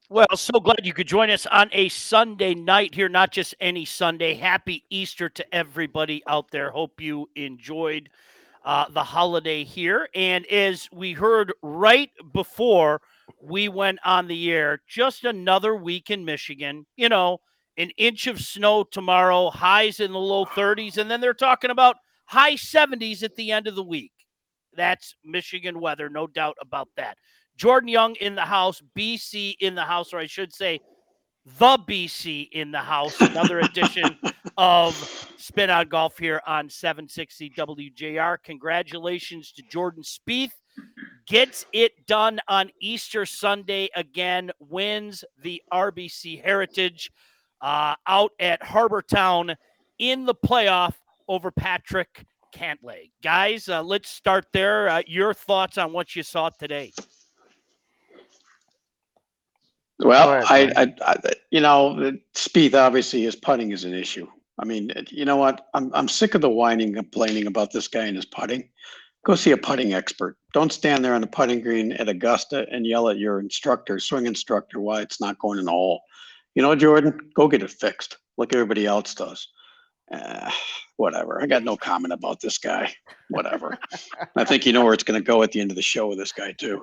Well, so glad you could join us on a Sunday night here, not just any Sunday. Happy Easter to everybody out there. Hope you enjoyed the holiday here. And as we heard right before we went on the air, just another week in Michigan. An inch of snow tomorrow, highs in the low 30s, and then they're talking about high 70s at the end of the week. That's Michigan weather, no doubt about that. Jordan Young in the house, BC in the house, or I should say, the BC in the house. Another edition of Spin on Golf here on 760 WJR. Congratulations to Jordan Spieth. Gets it done on Easter Sunday again, wins the RBC Heritage out at Harbor Town in the playoff over Patrick Cantlay. Guys, let's start there. Your thoughts on what you saw today? Well, Go ahead, Brian. Spieth obviously his putting is an issue. I mean, you know what? I'm sick of the whining, complaining about this guy and his putting. Go see a putting expert. Don't stand there on the putting green at Augusta and yell at your instructor, swing instructor, why it's not going in the hole. You know, Jordan, go get it fixed, like everybody else does. Uh, Whatever. I got no comment about this guy. Whatever. I think you know where it's going to go at the end of the show with this guy too.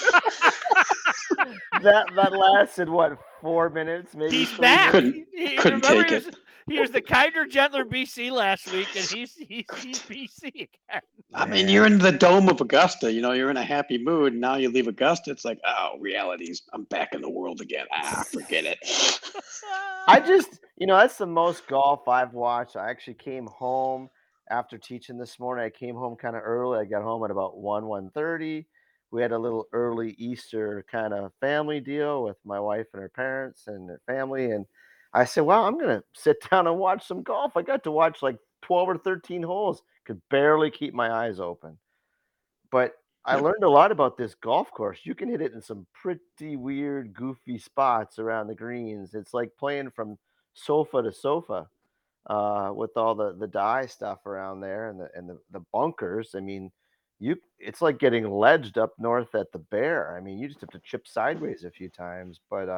That lasted what, 4 minutes, maybe He's 3 back. minutes? Couldn't take Remember, it. he was the kinder, gentler BC last week, and he's BC again. I mean, Man. you're in the dome of Augusta. You know, you're in a happy mood. And now you leave Augusta. It's like, oh, realities. I'm back in the world again. Forget it. I just, that's the most golf I've watched. I actually came home after teaching this morning. I came home kind of early. I got home at about 1:30. We had a little early Easter kind of family deal with my wife and her parents and their family. And I said, well, I'm going to sit down and watch some golf. I got to watch like 12 or 13 holes. Could barely keep my eyes open. But I Yep. learned a lot about this golf course. You can hit it in some pretty weird, goofy spots around the greens. It's like playing from sofa to sofa with all the die stuff around there and the bunkers. I mean, it's like getting ledged up north at the Bear. I mean, you just have to chip sideways a few times.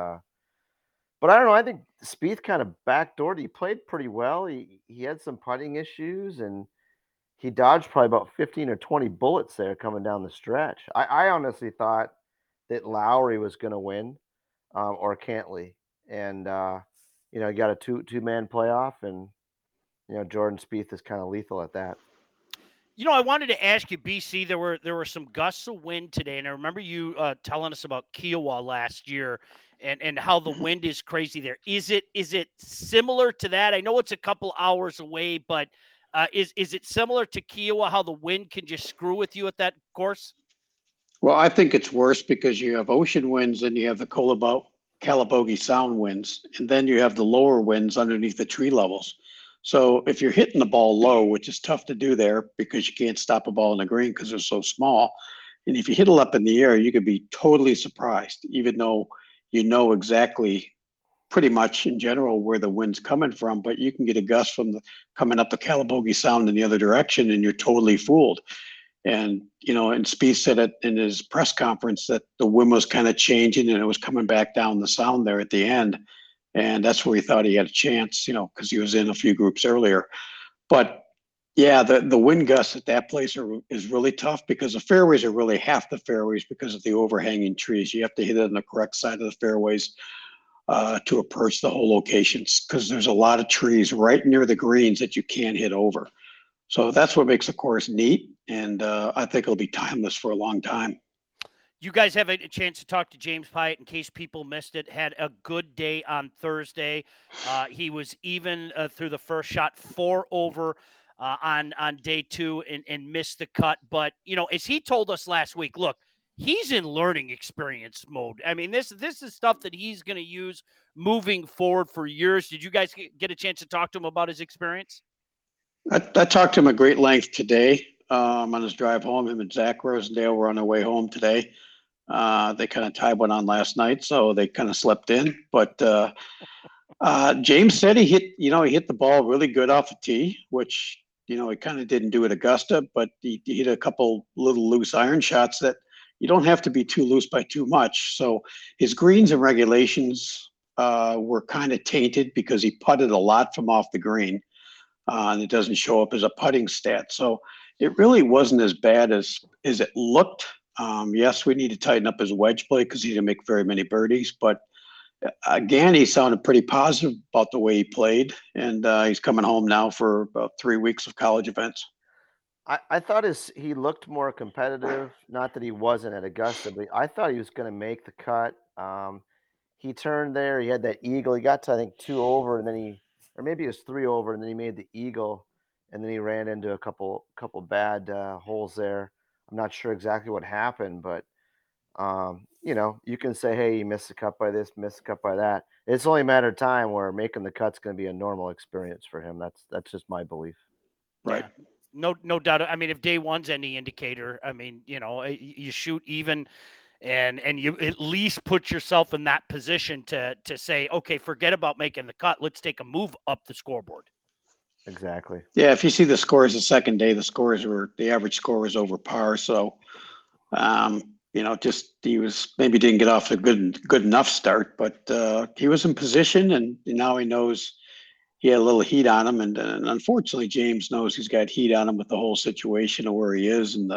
But I don't know. I think Spieth kind of backdoored. He played pretty well. He had some putting issues and he dodged probably about 15 or 20 bullets there coming down the stretch. I honestly thought that Lowry was going to win or Cantley. And, you got a two-man playoff, and, Jordan Spieth is kind of lethal at that. I wanted to ask you, BC. There were some gusts of wind today, and I remember you telling us about Kiowa last year, and how the wind is crazy there. Is it similar to that? I know it's a couple hours away, but is it similar to Kiowa? How the wind can just screw with you at that course? Well, I think it's worse because you have ocean winds and you have the Calabogie Sound winds, and then you have the lower winds underneath the tree levels. So if you're hitting the ball low, which is tough to do there because you can't stop a ball in the green because they're so small, and if you hit it up in the air, you could be totally surprised, even though you know exactly pretty much in general where the wind's coming from, but you can get a gust from the coming up the Calabogie Sound in the other direction, and you're totally fooled. And Spieth said it in his press conference that the wind was kind of changing and it was coming back down the Sound there at the end, and that's where he thought he had a chance, because he was in a few groups earlier. But yeah, the wind gusts at that place is really tough because the fairways are really half the fairways because of the overhanging trees. You have to hit it on the correct side of the fairways to approach the whole locations because there's a lot of trees right near the greens that you can't hit over. So that's what makes the course neat, and I think it'll be timeless for a long time. You guys have a chance to talk to James Pyatt in case people missed it. Had a good day on Thursday. He was even through the first shot, 4 over on day two, and missed the cut. But as he told us last week, look, he's in learning experience mode. I mean, this is stuff that he's going to use moving forward for years. Did you guys get a chance to talk to him about his experience? I talked to him at great length today on his drive home. Him and Zach Rosendale were on their way home today. They kind of tied one on last night, so they kind of slept in. But James said he hit the ball really good off the tee, which he kind of didn't do at Augusta, but he hit a couple little loose iron shots that you don't have to be too loose by too much. So his greens and regulations were kind of tainted because he putted a lot from off the green, and it doesn't show up as a putting stat. So it really wasn't as bad as it looked. Yes, we need to tighten up his wedge play because he didn't make very many birdies, but again, he sounded pretty positive about the way he played, and he's coming home now for about 3 weeks of college events. I thought he looked more competitive. Not that he wasn't at Augusta, but I thought he was going to make the cut. He turned there. He had that eagle. He got to, I think, 2 over, and then or maybe it was 3 over, and then he made the eagle, and then he ran into a couple bad holes there. I'm not sure exactly what happened, but you can say, hey, you missed the cut by this, missed the cut by that. It's only a matter of time where making the cut's going to be a normal experience for him. That's just my belief. Right. Yeah. No doubt. I mean, if day one's any indicator, I mean, you shoot even and you at least put yourself in that position to say, okay, forget about making the cut. Let's take a move up the scoreboard. Exactly. Yeah, if you see the scores the second day, the average score was over par. So, just he was maybe didn't get off a good enough start, but he was in position, and now he knows he had a little heat on him, and unfortunately, James knows he's got heat on him with the whole situation of where he is and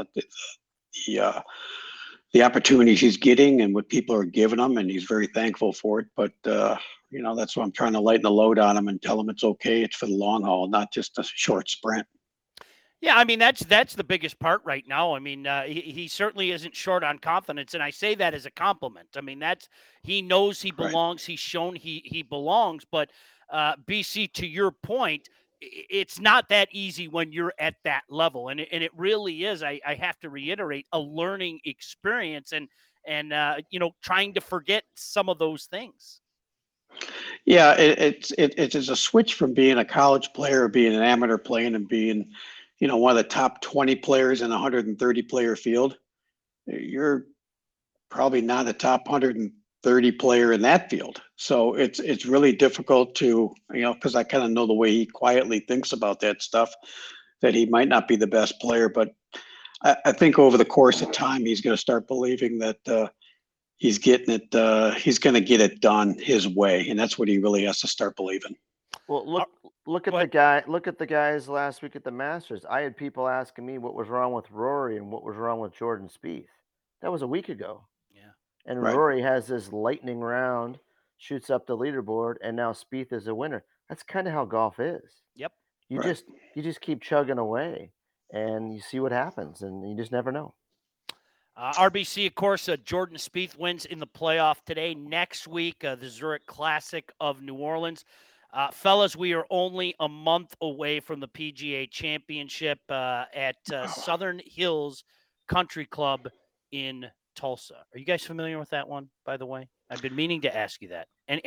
the opportunities he's getting and what people are giving him, and he's very thankful for it. But that's why I'm trying to lighten the load on him and tell him it's okay. It's for the long haul, not just a short sprint. Yeah, I mean that's the biggest part right now. I mean, he certainly isn't short on confidence, and I say that as a compliment. I mean, he knows he belongs. Right. He's shown he belongs. But BC, to your point, it's not that easy when you're at that level, and it really is. I have to reiterate, a learning experience, and trying to forget some of those things. Yeah, it's a switch from being a college player, being an amateur playing, and being one of the top 20 players in a 130 player field. You're probably not a top 130 player in that field. So it's really difficult to, because I kind of know the way he quietly thinks about that stuff, that he might not be the best player. But I think over the course of time, he's going to start believing that he's getting it. He's going to get it done his way. And that's what he really has to start believing. Well, look at the guy. Look at the guys last week at the Masters. I had people asking me what was wrong with Rory and what was wrong with Jordan Spieth. That was a week ago. Yeah. And right. Rory has this lightning round, shoots up the leaderboard, and now Spieth is a winner. That's kind of how golf is. Yep. You just keep chugging away, and you see what happens, and you just never know. RBC, of course, Jordan Spieth wins in the playoff today. Next week, the Zurich Classic of New Orleans. Fellas, we are only a month away from the PGA Championship at Southern Hills Country Club in Tulsa. Are you guys familiar with that one, by the way? I've been meaning to ask you that. And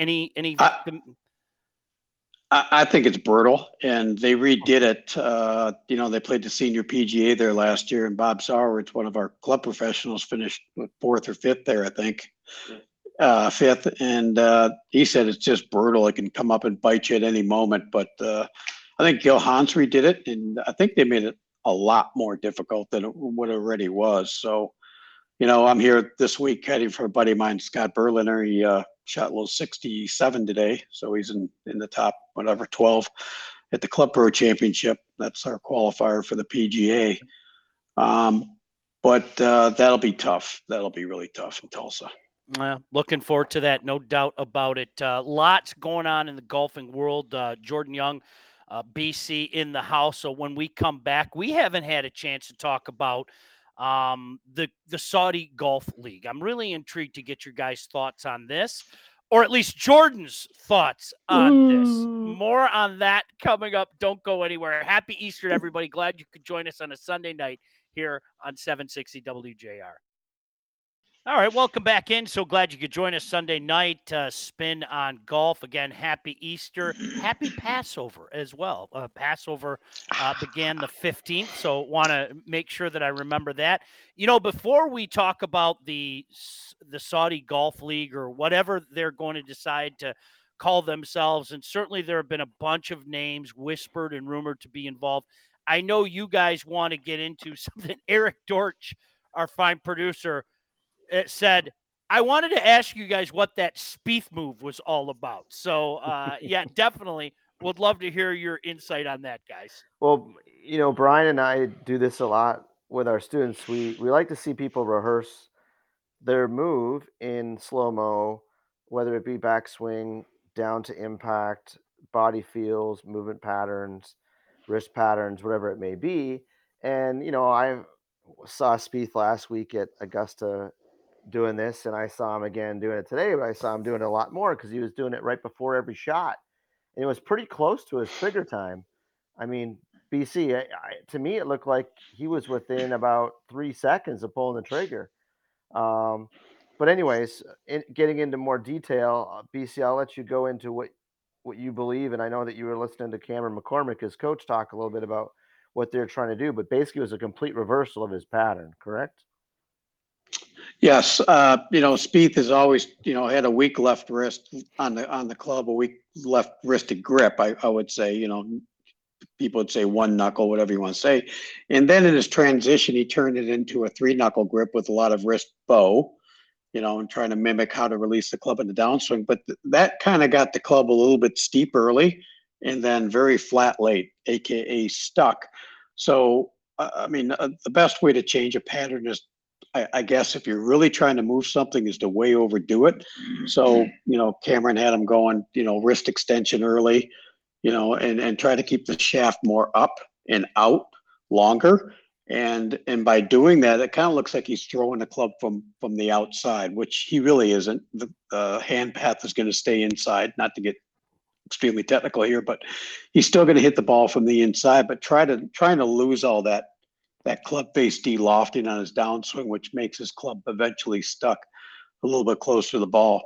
I think it's brutal, and they redid it. They played the senior PGA there last year, and Bob Sauerwitz, one of our club professionals, finished fourth or fifth there, I think. Fifth, and he said it's just brutal. It can come up and bite you at any moment. But I think Gil Hans redid it, and I think they made it a lot more difficult than what it already was. So, I'm here this week heading for a buddy of mine, Scott Berliner. He shot a little 67 today, so he's in the top 12 at the Club Pro Championship. That's our qualifier for the PGA. But that'll be tough. That'll be really tough in Tulsa. Looking forward to that, no doubt about it. Lots going on in the golfing world. Jordan Young, BC in the house. So when we come back, we haven't had a chance to talk about the Saudi Golf League. I'm really intrigued to get your guys' thoughts on this, or at least Jordan's thoughts on this. More on that coming up. Don't go anywhere. Happy Easter to everybody. Glad you could join us on a Sunday night here on 760 WJR. All right, welcome back in. So glad you could join us Sunday night. Spin on golf. Again, happy Easter. Happy Passover as well. Passover began the 15th, so want to make sure that I remember that. Before we talk about the Saudi Golf League or whatever they're going to decide to call themselves, and certainly there have been a bunch of names whispered and rumored to be involved. I know you guys want to get into something. Eric Dortch, our fine producer, said, I wanted to ask you guys what that Spieth move was all about. So, yeah, definitely would love to hear your insight on that, guys. Well, Brian and I do this a lot with our students. We like to see people rehearse their move in slow-mo, whether it be backswing, down to impact, body feels, movement patterns, wrist patterns, whatever it may be. And I saw Spieth last week at Augusta doing this, and I saw him again doing it today, but I saw him doing it a lot more because he was doing it right before every shot. And it was pretty close to his trigger time. I mean, BC, to me, it looked like he was within about 3 seconds of pulling the trigger. But anyways, getting into more detail, BC, I'll let you go into what you believe, and I know that you were listening to Cameron McCormick, his coach, talk a little bit about what they're trying to do, but basically it was a complete reversal of his pattern, correct? Yes, Spieth has always, had a weak left wrist on the club, a weak left wristed grip. I would say, people would say one knuckle, whatever you want to say. And then in his transition, he turned it into a three knuckle grip with a lot of wrist bow, and trying to mimic how to release the club in the downswing. But that kind of got the club a little bit steep early and then very flat late, aka stuck. So, the best way to change a pattern is, I guess, if you're really trying to move something, is to way overdo it. So, Cameron had him going, wrist extension early, and try to keep the shaft more up and out longer. And by doing that, it kind of looks like he's throwing the club from the outside, which he really isn't. The hand path is going to stay inside. Not to get extremely technical here, but he's still going to hit the ball from the inside. But trying to lose all that club face de-lofting on his downswing, which makes his club eventually stuck a little bit closer to the ball.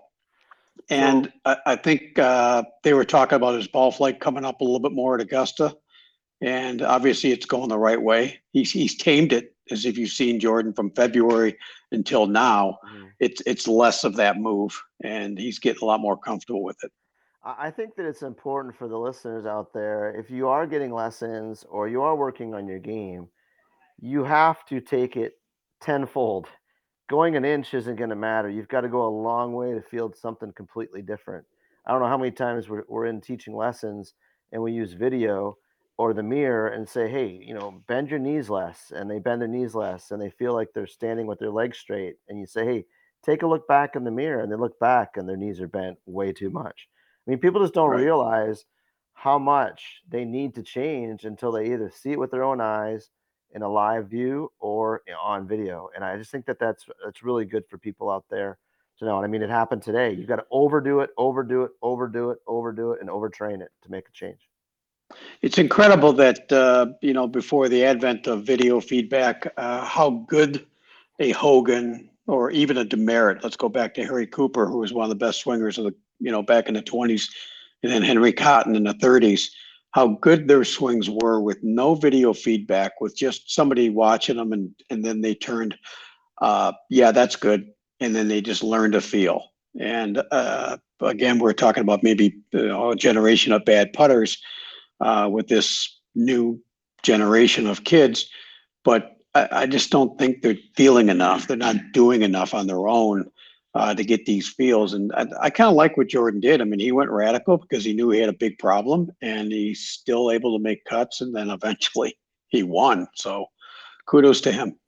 And I think they were talking about his ball flight coming up a little bit more at Augusta. And obviously it's going the right way. He's tamed it, as if you've seen Jordan from February until now. Mhm. It's less of that move, and he's getting a lot more comfortable with it. I think that it's important for the listeners out there, if you are getting lessons or you are working on your game, you have to take it tenfold. Going an inch isn't going to matter. You've got to go a long way to field something completely different. I don't know how many times we're in teaching lessons and we use video or the mirror and say, hey, bend your knees less. And they bend their knees less and they feel like they're standing with their legs straight. And you say, hey, take a look back in the mirror. And they look back and their knees are bent way too much. I mean, people just don't Right. realize how much they need to change until they either see it with their own eyes in a live view or on video. And I just think that that's really good for people out there to know. And I mean, it happened today. You got to overdo it, overdo it, overdo it, overdo it, and overtrain it to make a change. It's incredible that, before the advent of video feedback, how good a Hogan or even a Demerit, let's go back to Harry Cooper, who was one of the best swingers of back in the 20s, and then Henry Cotton in the 30s, how good their swings were with no video feedback, with just somebody watching them. And then they turned, yeah, that's good. And then they just learned to feel. And again, we're talking about maybe a generation of bad putters with this new generation of kids, but I just don't think they're feeling enough. They're not doing enough on their own to get these feels. And I kind of like what Jordan did. I mean, he went radical because he knew he had a big problem, and he's still able to make cuts. And then eventually he won. So kudos to him.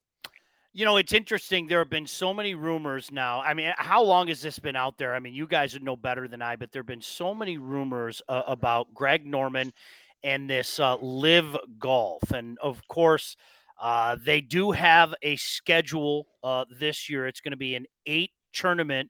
It's interesting. There have been so many rumors now. I mean, how long has this been out there? I mean, you guys would know better than I, but there have been so many rumors about Greg Norman and this Live Golf. And of course, they do have a schedule this year. It's going to be an 8-tournament,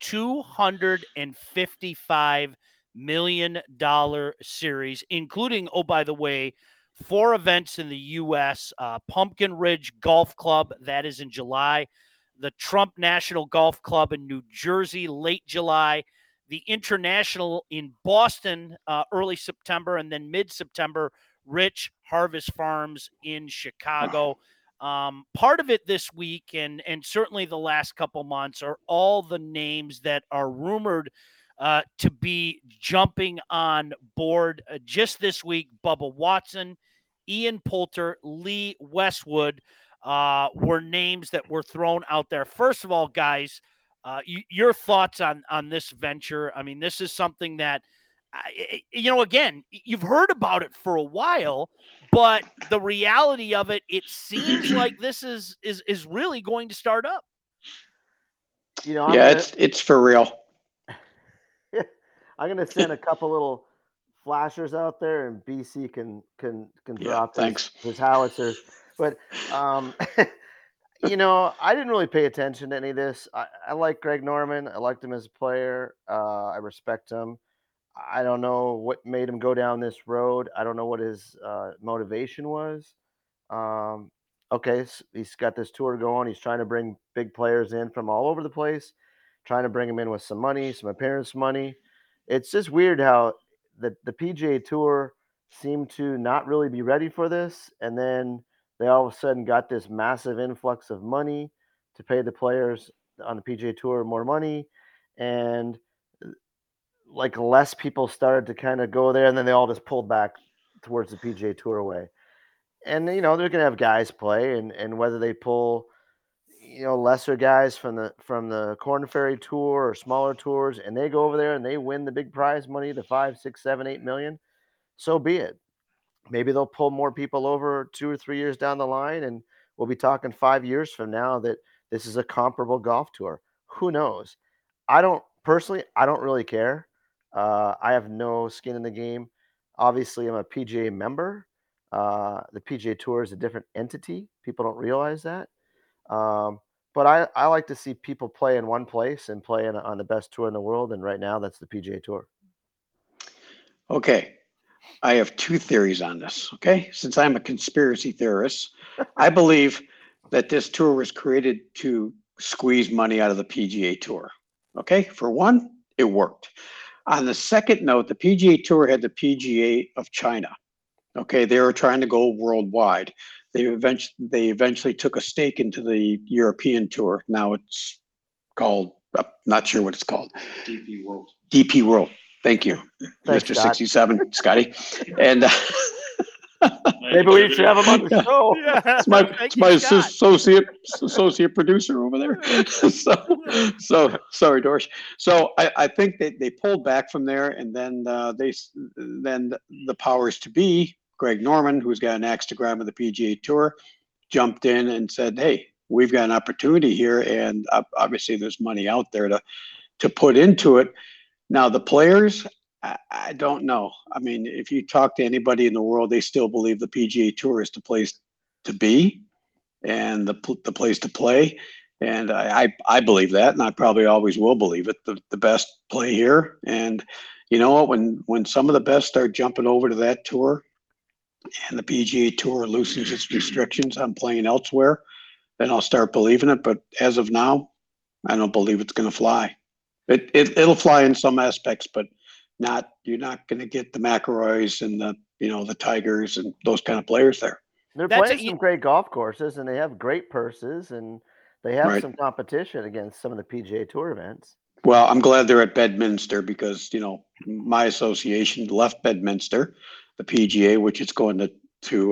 $255 million series, including, oh, by the way, 4 events in the U.S. Pumpkin Ridge Golf Club, that is in July. The Trump National Golf Club in New Jersey, late July. The International in Boston, early September. And then mid-September, Rich Harvest Farms in Chicago. Part of it this week, and certainly the last couple months, are all the names that are rumored to be jumping on board. Just this week, Bubba Watson, Ian Poulter, Lee Westwood. were names that were thrown out there. First of all, guys, your thoughts on this venture? I mean, this is something that, again, you've heard about it for a while, but the reality of it, it seems like this is really going to start up. It's for real. I'm gonna send a couple little flashers out there, and BC can drop his howitzers. But I didn't really pay attention to any of this. I like Greg Norman. I liked him as a player. I respect him. I don't know what made him go down this road. I don't know what his motivation was. Okay, so he's got this tour going. He's trying to bring big players in from all over the place, trying to bring them in with some money, some appearance money. It's just weird how the PGA Tour seemed to not really be ready for this, and then they all of a sudden got this massive influx of money to pay the players on the PGA Tour more money, and like less people started to kind of go there, and then they all just pulled back towards the PGA Tour away. And they're going to have guys play, and whether they pull lesser guys from the Korn Ferry Tour or smaller tours, and they go over there and they win the big prize money, the 5, 6, 7, 8 million, so be it. Maybe they'll pull more people over 2 or 3 years down the line, and we'll be talking 5 years from now that this is a comparable golf tour. Who knows? I don't really care. I have no skin in the game. Obviously, I'm a PGA member. The PGA Tour is a different entity. People don't realize that. But I like to see people play in one place and play on the best tour in the world. And right now, that's the PGA Tour. Okay. I have 2 theories on this. Okay. Since I'm a conspiracy theorist, I believe that this tour was created to squeeze money out of the PGA Tour. Okay. For one, it worked. On the second note, the PGA Tour had the PGA of China. Okay. They were trying to go worldwide. They eventually took a stake into the European Tour. Now it's called, I'm not sure what it's called. DP World. DP World. Thank you, Thanks, Mr. Scott. 67, Scotty. And maybe we should have him on the show. it's my associate producer over there. so sorry, Dorsch. So I think they pulled back from there, and then then the powers to be, Greg Norman, who's got an axe to grind with the PGA Tour, jumped in and said, "Hey, we've got an opportunity here, and obviously there's money out there to put into it." Now the players, I don't know. I mean, if you talk to anybody in the world, they still believe the PGA Tour is the place to be and the place to play. And I believe that, and I probably always will believe it. The best play here, and you know what? When some of the best start jumping over to that tour, and the PGA Tour loosens its restrictions on playing elsewhere, then I'll start believing it. But as of now, I don't believe it's going to fly. It'll fly in some aspects, but you're not going to get the McIlroys and the Tigers and those kind of players there. They're playing some great golf courses, and they have great purses, and they have some competition against some of the PGA Tour events. Well, I'm glad they're at Bedminster because my association left Bedminster, the PGA, which is going to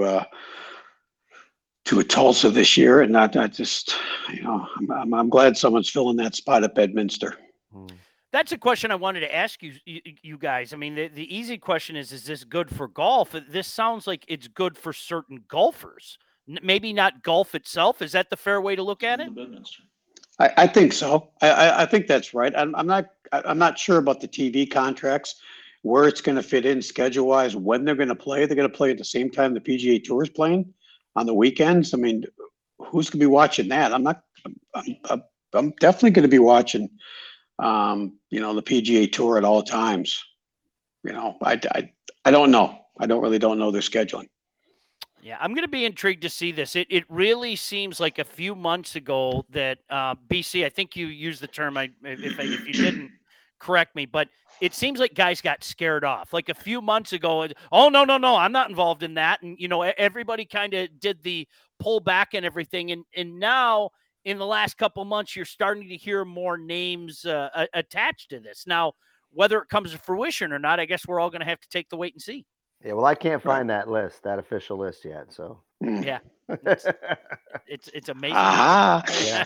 a Tulsa this year, and not just I'm glad someone's filling that spot at Bedminster. That's a question I wanted to ask you guys. I mean, the easy question is this good for golf? This sounds like it's good for certain golfers. Maybe not golf itself. Is that the fair way to look at it? I think so. I think that's right. I'm not sure about the TV contracts, where it's going to fit in schedule wise, when they're going to play. They're going to play at the same time the PGA Tour is playing on the weekends. I mean, who's going to be watching that? I'm definitely going to be watching the PGA Tour at all times. I don't know. I don't know their scheduling. Yeah, I'm going to be intrigued to see this. It really seems like a few months ago that BC, I think you used the term, if you didn't, correct me, but it seems like guys got scared off. Like a few months ago, oh, no, I'm not involved in that. And, everybody kind of did the pull back and everything. And now, in the last couple of months, you're starting to hear more names attached to this. Now, whether it comes to fruition or not, I guess we're all going to have to take the wait and see. Yeah, well, I can't find that official list yet. So yeah, It's amazing. Ah, Yeah.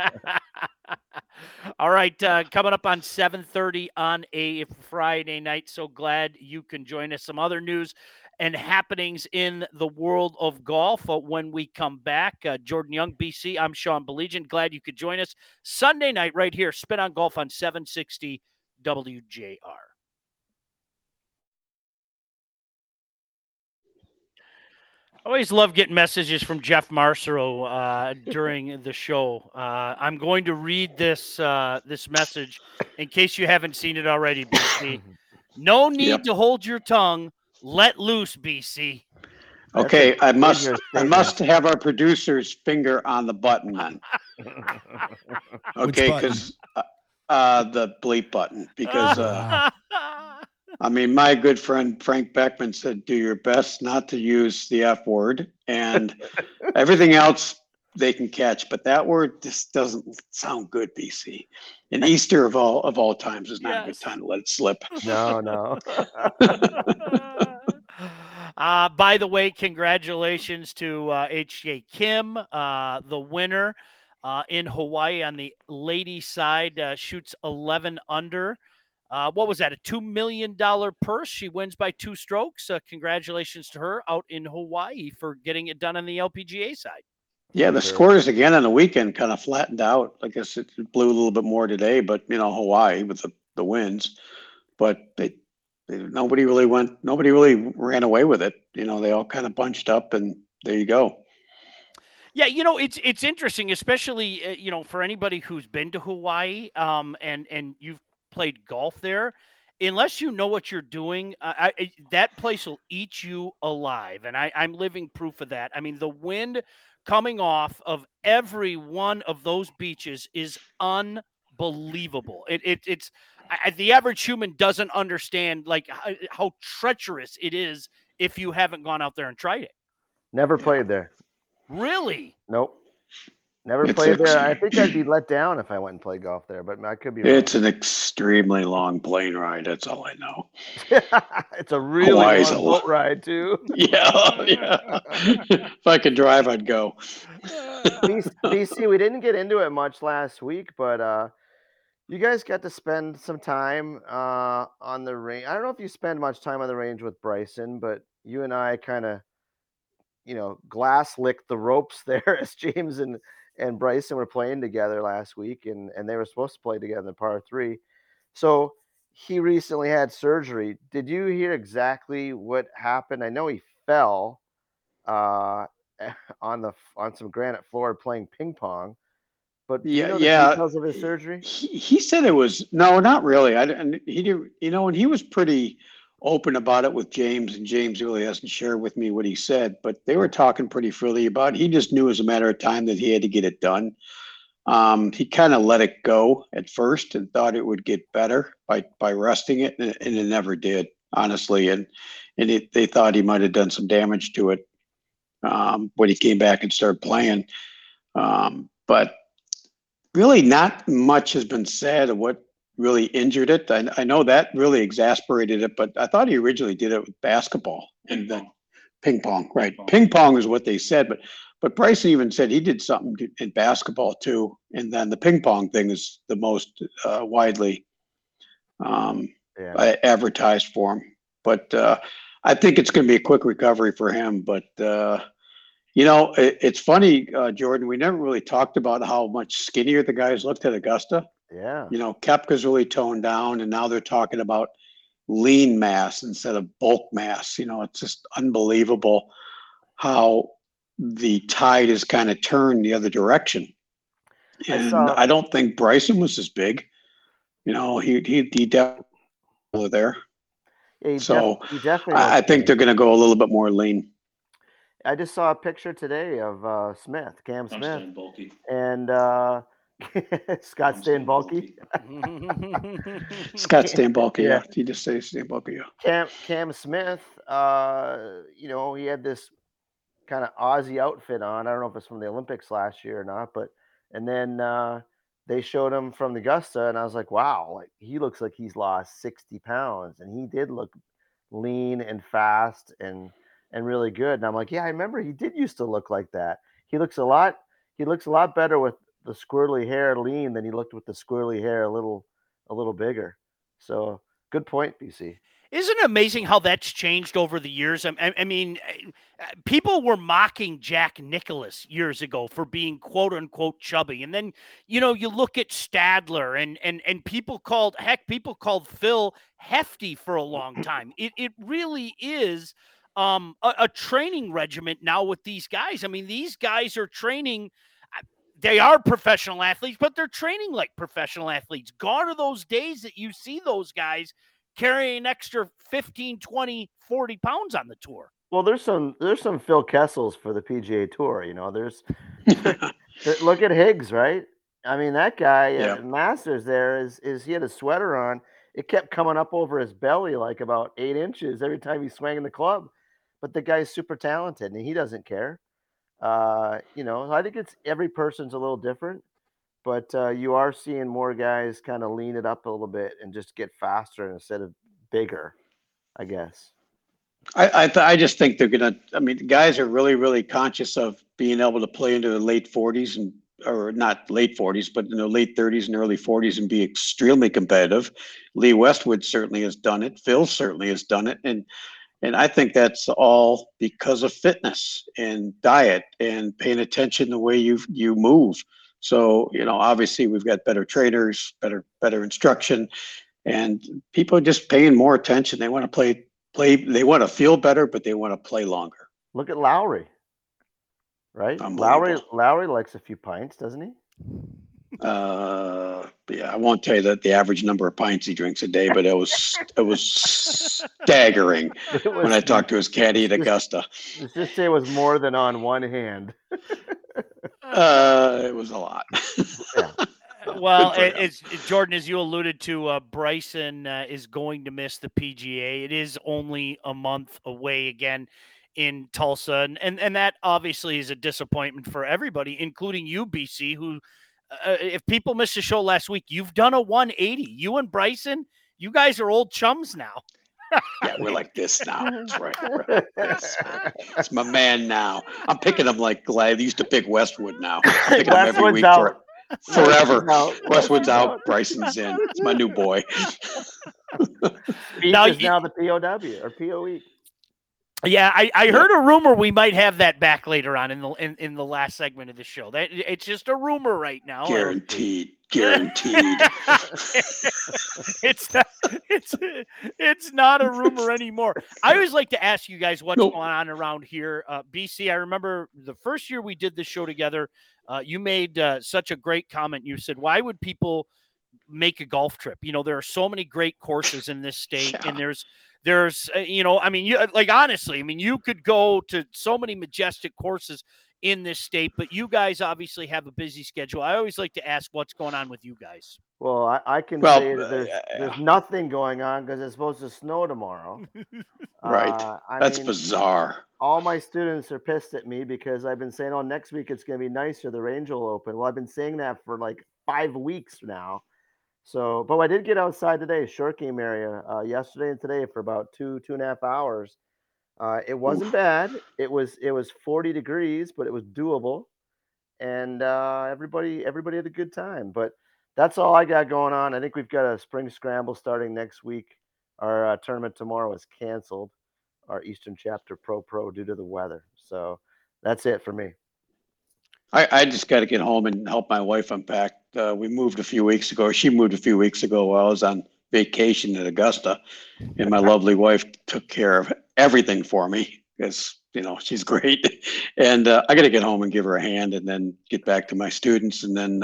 All right, coming up on 7:30 on a Friday night. So glad you can join us. Some other news and happenings in the world of golf when we come back. Jordan Young, BC. I'm Sean Belegian. Glad you could join us Sunday night right here. Spin on Golf on 760 WJR. I always love getting messages from Jeff Marcero during the show. I'm going to read this message in case you haven't seen it already, BC. No need Yep. to hold your tongue. Let loose, BC. okay. I must dangerous have our producer's finger on the button then. Okay, button? because the bleep button. Because Wow. I mean, my good friend Frank Beckman said, "Do your best not to use the F word, and everything else they can catch, but that word just doesn't sound good." BC, and Easter of all times is not a good Yes. time to let it slip. No. By the way, congratulations to HJ Kim, the winner in Hawaii on the ladies' side, shoots 11 under. What was that? A $2 million purse. She wins by 2 strokes. Congratulations to her out in Hawaii for getting it done on the LPGA side. Yeah, For the sure. scores again on the weekend kind of flattened out. I guess it blew a little bit more today, but Hawaii with the wins, but nobody really ran away with it. They all kind of bunched up, and there you go. Yeah, it's interesting, especially for anybody who's been to Hawaii, and you've played golf there. Unless you know what you're doing, that place will eat you alive, and I'm living proof of that. I mean, the wind coming off of every one of those beaches is unbelievable. It's the average human doesn't understand like how treacherous it is if you haven't gone out there and tried it. Never played there. Really? Nope. Never It's played there. I think I'd be let down if I went and played golf there, but I could be wrong. It's an extremely long plane ride. That's all I know. It's a really Hawaii's long boat ride too. Yeah. If I could drive, I'd go. BC, we didn't get into it much last week, but you guys got to spend some time on the range. I don't know if you spend much time on the range with Bryson, but you and I kind of, glass licked the ropes there as James and Bryson were playing together last week, and they were supposed to play together in the par 3. So he recently had surgery. Did you hear exactly what happened? I know he fell on some granite floor playing ping pong, but do you know the details of his surgery? He said it was no, not really. And he did, and he was pretty open about it with James, and James really hasn't shared with me what he said, but they were talking pretty freely about it. He just knew it was a matter of time that he had to get it done. He kind of let it go at first and thought it would get better by resting it, and it never did, honestly. And they thought he might have done some damage to it when he came back and started playing. But really, not much has been said of what really injured it. I know that really exasperated it, but I thought he originally did it with basketball and then ping pong, right? Ping pong is what they said, but Bryson even said he did something in basketball too, and then the ping pong thing is the most widely advertised for him. But I think it's going to be a quick recovery for him. But it's funny, Jordan. We never really talked about how much skinnier the guys looked at Augusta. Yeah. Koepka's really toned down, and now they're talking about lean mass instead of bulk mass. It's just unbelievable how the tide has kind of turned the other direction. And I don't think Bryson was as big. He definitely was there. So he definitely I think they're going to go a little bit more lean. I just saw a picture today of Cam Smith, and Scott staying bulky. Scott staying bulky, yeah. He just says staying bulky, yeah. Cam Smith, he had this kind of Aussie outfit on. I don't know if it's from the Olympics last year or not, and then they showed him from the Augusta, and I was like, wow, like he looks like he's lost 60 pounds, and he did look lean and fast, and and really good. And I'm like, yeah, I remember he did used to look like that. He looks a lot better with the squirrely hair lean than he looked with the squirrely hair a little bigger. So good point, BC. Isn't it amazing how that's changed over the years? I mean, people were mocking Jack Nicklaus years ago for being quote unquote chubby, and then you look at Stadler, and people called Phil hefty for a long time. It really is a training regiment now with these guys. I mean, these guys are training. They are professional athletes, but they're training like professional athletes. Gone are those days that you see those guys carrying an extra 15, 20, 40 pounds on the tour. Well, there's some Phil Kessels for the PGA Tour. There's look at Higgs, right? I mean, that guy at Masters there is he had a sweater on. It kept coming up over his belly like about 8 inches every time he's swinging the club. But the guy's super talented and he doesn't care. I think it's every person's a little different, but you are seeing more guys kind of lean it up a little bit and just get faster instead of bigger, I guess. I just think they're gonna. I mean, guys are really, really conscious of being able to play into the late 40s or not late 40s, but in the late 30s and early 40s and be extremely competitive. Lee Westwood certainly has done it. Phil certainly has done it, and I think that's all because of fitness and diet and paying attention the way you move. So obviously we've got better trainers, better instruction, and people are just paying more attention. They want to play. They want to feel better, but they want to play longer. Look at Lowry, right? Lowry likes a few pints, doesn't he? Yeah, I won't tell you that the average number of pints he drinks a day, but it was staggering when I talked to his caddy at Augusta. Let's just say it was more than on one hand. It was a lot. Yeah. Well, it's Jordan, as you alluded to, Bryson is going to miss the PGA. It is only a month away again in Tulsa, and that obviously is a disappointment for everybody, including you, BC, who, if people missed the show last week, you've done a 180. You and Bryson, you guys are old chums now. Yeah, we're like this now. That's right. It's my man now. I'm picking him like I used to pick Westwood now. I'm picking him every week forever. Westwood's out. Bryson's in. It's my new boy. Now the POW or POE. Yeah, I heard a rumor we might have that back later on in the last segment of the show. That it's just a rumor right now. Guaranteed. It's not a rumor anymore. I always like to ask you guys what's going on around here. BC, I remember the first year we did this show together, you made such a great comment. You said, why would people make a golf trip? There are so many great courses in this state, and there's honestly, you could go to so many majestic courses in this state, but you guys obviously have a busy schedule. I always like to ask what's going on with you guys. Well, I can say that there's nothing going on because it's supposed to snow tomorrow. Right. That's bizarre. All my students are pissed at me because I've been saying, next week it's going to be nicer. The range will open. Well, I've been saying that for like 5 weeks now. So, but I did get outside today, short game area, yesterday and today for about 2.5 hours. It wasn't bad. It was 40 degrees, but it was doable, and everybody had a good time. But that's all I got going on. I think we've got a spring scramble starting next week. Our tournament tomorrow is canceled. Our Eastern Chapter Pro due to the weather. So that's it for me. I just got to get home and help my wife unpack. We moved a few weeks ago. She moved a few weeks ago while I was on vacation at Augusta, and my lovely wife took care of everything for me because she's great. And I got to get home and give her a hand, and then get back to my students, and then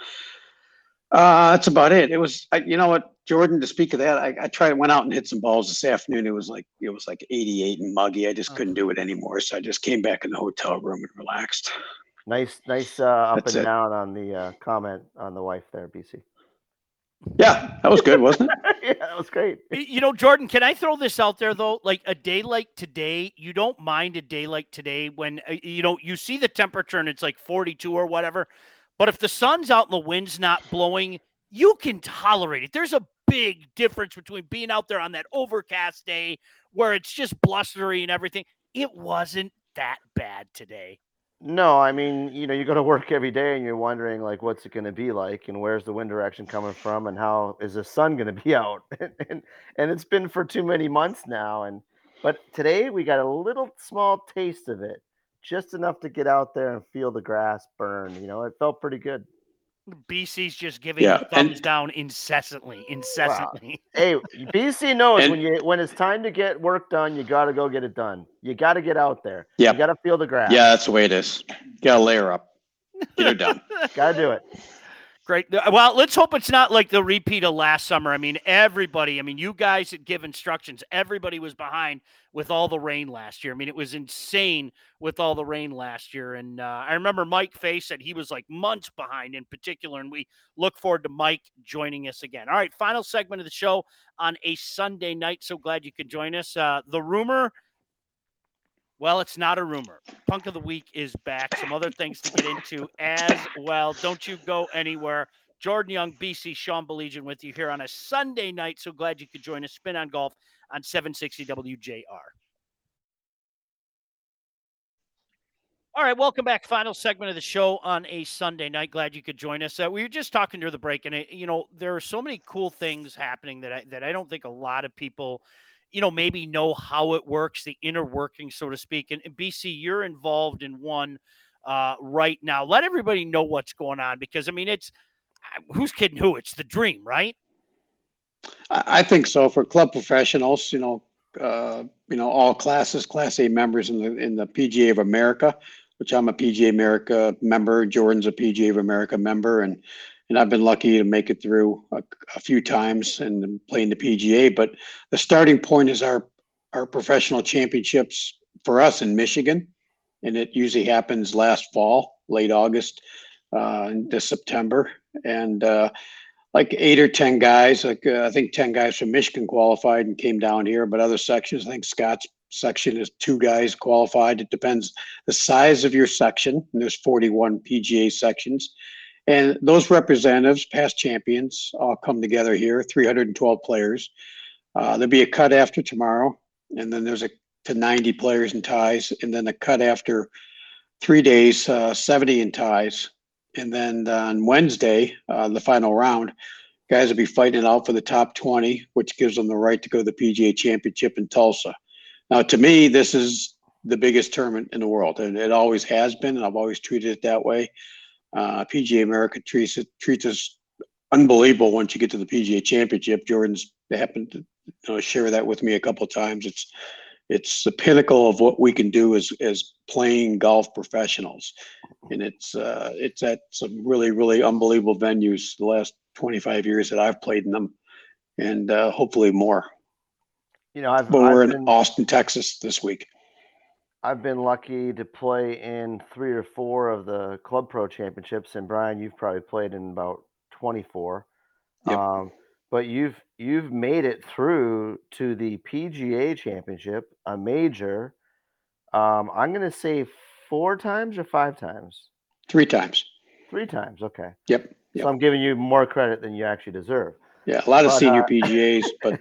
that's about it. It was, what, Jordan, to speak of that, I went out and hit some balls this afternoon. It was like 88 and muggy. I just couldn't do it anymore, so I just came back in the hotel room and relaxed. Nice up That's and down on the comment on the wife there, BC. Yeah, that was good, wasn't it? Yeah, that was great. Jordan, can I throw this out there, though? Like a day like today, you don't mind a day like today when, you see the temperature and it's like 42 or whatever. But if the sun's out and the wind's not blowing, you can tolerate it. There's a big difference between being out there on that overcast day where it's just blustery and everything. it wasn't that bad today. No, I mean, you go to work every day and you're wondering like what's it going to be like and where's the wind direction coming from and how is the sun going to be out? And it's been for too many months now but today we got a little small taste of it. Just enough to get out there and feel the grass burn, it felt pretty good. BC's just giving Yeah, you thumbs and down incessantly. Hey, BC knows And- when it's time to get work done, you got to go get it done. You got to get out there. Yep. You got to feel the grass. yeah, that's the way it is. Got to layer up. Get her done. Got to do it. Great. Well, let's hope it's not like the repeat of last summer. I mean, you guys had give instructions. Everybody was behind with all the rain last year. I mean, it was insane with all the rain last year. And I remember Mike Fay said he was like months behind in particular. And we look forward to Mike joining us again. All right, final segment of the show on a Sunday night. So glad you could join us. The rumor. Well, it's not a rumor. Punk of the Week is back. Some other things to get into as well. Don't you go anywhere. Jordan Young, BC, Sean Baligian with you here on a Sunday night. So glad you could join us. Spin on Golf on 760 WJR. All right, welcome back. Final segment of the show on a Sunday night. Glad you could join us. We were just talking during the break, and there are so many cool things happening that I don't think a lot of people maybe know how it works, the inner working, so to speak. And BC, you're involved in one right now. Let everybody know what's going on because, I mean, it's who's kidding who? It's the dream, right? I think so for club professionals, all classes, Class A members in the PGA of America, which I'm a PGA America member. Jordan's a PGA of America member, and I've been lucky to make it through a few times and playing the PGA. But the starting point is our professional championships for us in Michigan, and it usually happens last fall, late August into September, and like 8 or 10 guys, I think 10 guys from Michigan qualified and came down here, but other sections, I think Scott's section is 2 guys qualified. It depends the size of your section, and there's 41 PGA sections. And those representatives, past champions, all come together here, 312 players. There'll be a cut after tomorrow, and then there's to 90 players in ties, and then a cut after 3 days, 70 in ties. And then on Wednesday, the final round, guys will be fighting it out for the top 20, which gives them the right to go to the PGA Championship in Tulsa. Now, to me, this is the biggest tournament in the world, and it always has been, and I've always treated it that way. PGA America treats us unbelievable once you get to the PGA Championship. Jordan's happened to share that with me a couple of times. It's the pinnacle of what we can do as playing golf professionals, and it's at some really, really unbelievable venues the last 25 years that I've played in them, and hopefully more. But we're in Austin, Texas this week. I've been lucky to play in 3 or 4 of the Club Pro Championships, and Brian, you've probably played in about 24. Yep. But you've made it through to the PGA Championship, a major. I'm going to say 4 times or 5 times. 3 times. 3 times, okay. Yep. So I'm giving you more credit than you actually deserve. Yeah, a lot of senior PGAs, but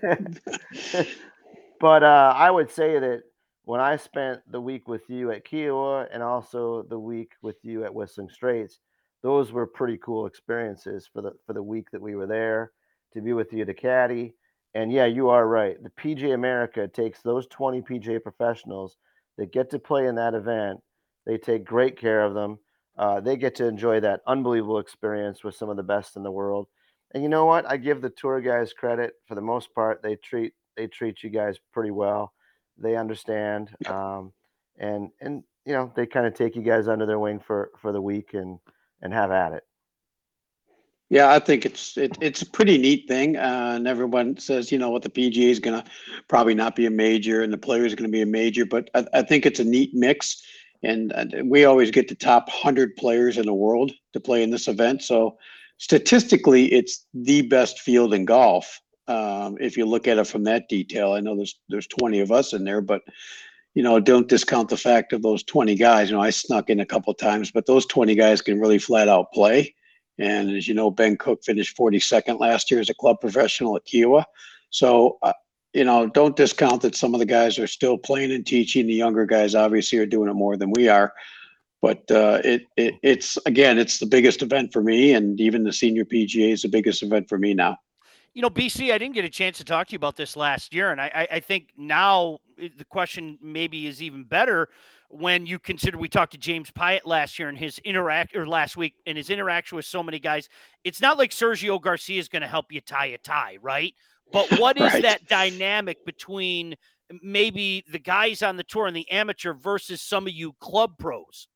but I would say that when I spent the week with you at Kiowa and also the week with you at Whistling Straits, those were pretty cool experiences for the week that we were there, to be with you to caddy. And yeah, you are right. The PGA America takes those 20 PGA professionals that get to play in that event. They take great care of them. They get to enjoy that unbelievable experience with some of the best in the world. And you know what? I give the tour guys credit. For the most part, they treat you guys pretty well. They understand, and they kind of take you guys under their wing for the week and have at it. Yeah, I think it's a pretty neat thing. And everyone says, what the PGA is going to probably not be a major and the players are going to be a major, but I think it's a neat mix. And we always get the top 100 players in the world to play in this event. So statistically, it's the best field in golf. If you look at it from that detail, I know there's 20 of us in there, but don't discount the fact of those 20 guys. I snuck in a couple of times, but those 20 guys can really flat out play. And as you know, Ben Cook finished 42nd last year as a club professional at Kiowa. So don't discount that some of the guys are still playing and teaching. The younger guys obviously are doing it more than we are. But it's the biggest event for me, and even the senior PGA is the biggest event for me now. BC, I didn't get a chance to talk to you about this last year, and I think now the question maybe is even better when you consider we talked to James Pyatt last year and last week and his interaction with so many guys. It's not like Sergio Garcia is going to help you tie a tie, right? But what is Right. that dynamic between maybe the guys on the tour and the amateur versus some of you club pros?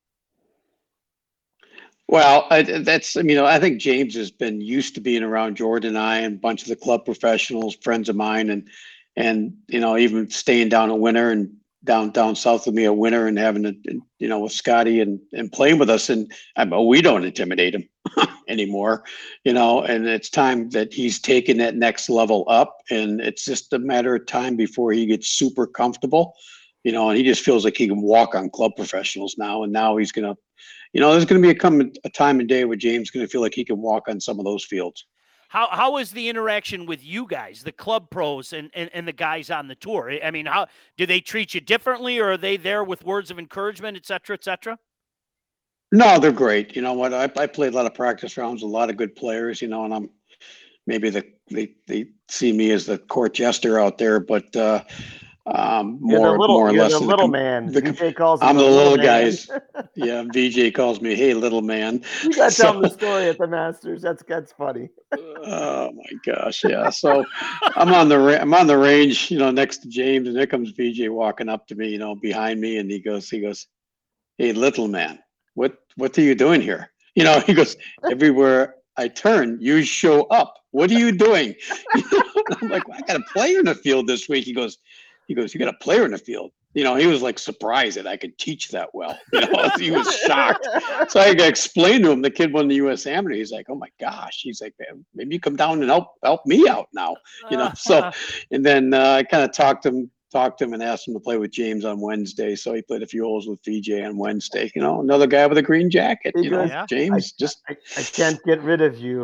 Well, I think James has been used to being around Jordan and I and a bunch of the club professionals, friends of mine, and even staying down a winter and down south with me a winter and having with Scotty and playing with us. And we don't intimidate him anymore, and it's time that he's taken that next level up. And it's just a matter of time before he gets super comfortable, and he just feels like he can walk on club professionals now. And now he's going to, there's going to be a time and day where James is going to feel like he can walk on some of those fields. How is the interaction with you guys, the club pros and the guys on the tour? I mean, how do they treat you differently, or are they there with words of encouragement, et cetera, et cetera? No, they're great. You know what? I played a lot of practice rounds, a lot of good players, and I'm maybe they see me as the court jester out there, but more or less the little man. VJ calls I'm the little man. guys. Yeah, VJ calls me, "Hey, little man." You got to tell him the story at the Masters. That's funny. Oh my gosh, yeah. So I'm on the range, next to James, and there comes VJ walking up to me, behind me, and he goes, "Hey, little man, what are you doing here?" He goes, "Everywhere I turn, you show up. What are you doing?" I'm like, well, "I got a player in the field this week." He goes, "You got a player in the field." He was like surprised that I could teach that well. He was shocked. So I explained to him, the kid won the U.S. Amateur. He's like, "Oh my gosh." He's like, "Man, maybe you come down and help me out now." So, and then I kind of talked to him and asked him to play with James on Wednesday. So he played a few holes with VJ on Wednesday. Another guy with a green jacket. Yeah. James, I can't get rid of you.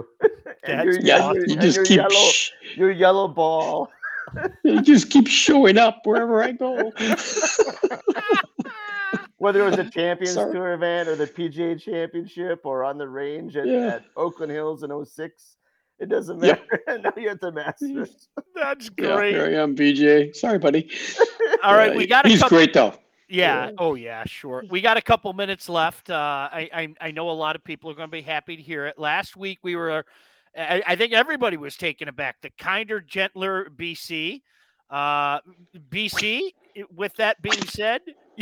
Your yellow ball. You just keep showing up wherever I go. Whether it was a Champions Tour event or the PGA Championship or on the range at Oakland Hills in 2006, it doesn't matter. Yep. Now you're at the Masters. That's great. Yeah, here I am, VJ. Sorry, buddy. All right, we got he's great though. Yeah. Oh, yeah, sure. We got a couple minutes left. I know a lot of people are going to be happy to hear it. Last week we were. I think everybody was taken aback. The kinder, gentler BC. BC, with that being said,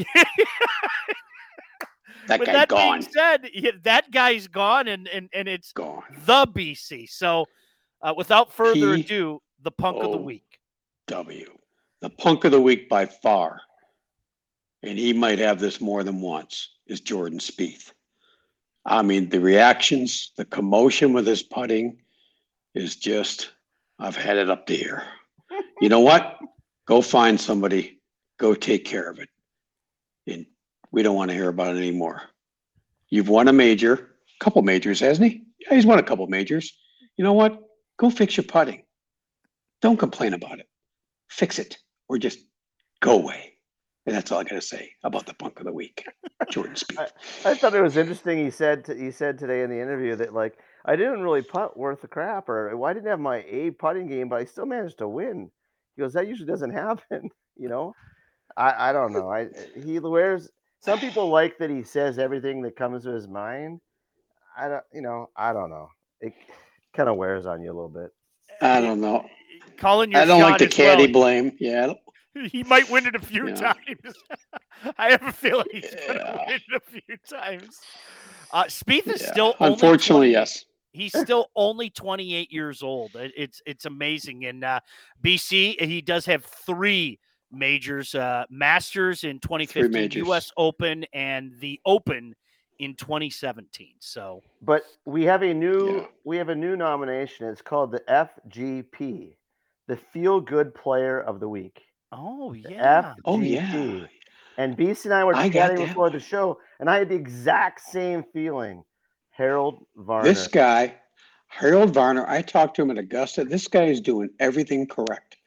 gone. Being said, that guy's gone, and it's gone. The BC. So, without further ado, the punk of the week. The punk of the week by far, and he might have this more than once, is Jordan Spieth. I mean, the reactions, the commotion with his putting is just, I've had it up to here. You know what? Go find somebody. Go take care of it. And we don't want to hear about it anymore. You've won a couple majors, hasn't he? Yeah, he's won a couple majors. You know what? Go fix your putting. Don't complain about it. Fix it or just go away. And that's all I got to say about the punk of the week, Jordan Spieth. I thought it was interesting. He said today in the interview that, like, I didn't really putt worth a crap, or I didn't have my A putting game, but I still managed to win. He goes, that usually doesn't happen. I don't know. He wears. Some people like that he says everything that comes to his mind. I don't know. It kind of wears on you a little bit. I don't know. Calling your I don't shot like the as caddy well. blame. Yeah. He might win it a few times. I have a feeling he's going to win it a few times. Spieth is still unfortunately, yes. He's still only 28 years old. It's amazing. And BC, he does have 3 majors: Masters in 2015, U.S. Open, and the Open in 2017. So, but we have a new nomination. It's called the FGP, the Feel Good Player of the Week. Oh yeah. FGP. And BC and I were chatting before the show, and I had the exact same feeling. Harold Varner. This guy, Harold Varner, I talked to him at Augusta. This guy is doing everything correct.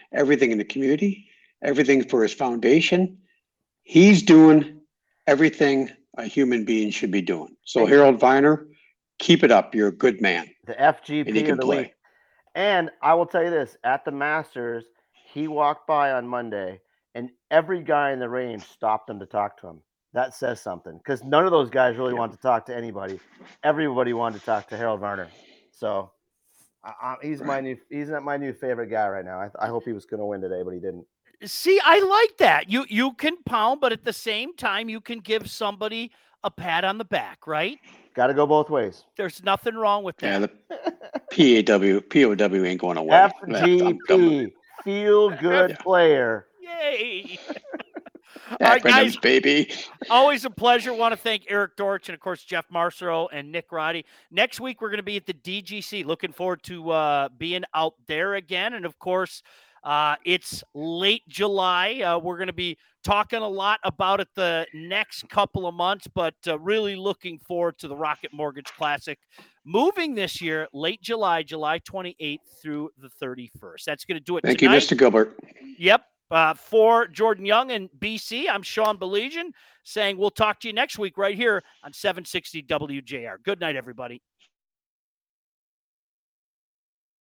everything in the community, everything for his foundation. He's doing everything a human being should be doing. So Harold Viner, keep it up. You're a good man. The And he FGP can of the play. week. And I will tell you this, at the Masters, he walked by on Monday and every guy in the range stopped him to talk to him. That says something because none of those guys really wanted to talk to anybody. Everybody wanted to talk to Harold Varner. So he's my new favorite guy right now. I hope he was going to win today, but he didn't. See, I like that. You can pound, but at the same time, you can give somebody a pat on the back, right? Got to go both ways. There's nothing wrong with Yeah, that. the POW ain't going away. I'm done with FGP, it. feel good player. Yay. All right, guys. Acronyms, baby. Always a pleasure. Want to thank Eric Dortch and, of course, Jeff Marcero and Nick Roddy. Next week, we're going to be at the DGC. Looking forward to being out there again. And, of course, it's late July. We're going to be talking a lot about it the next couple of months, but really looking forward to the Rocket Mortgage Classic moving this year, late July, July 28th through the 31st. That's going to do it Thank tonight. you, Mr. Gilbert. Yep. For Jordan Young and BC, I'm Sean Beligian saying we'll talk to you next week right here on 760 WJR. Good night, everybody.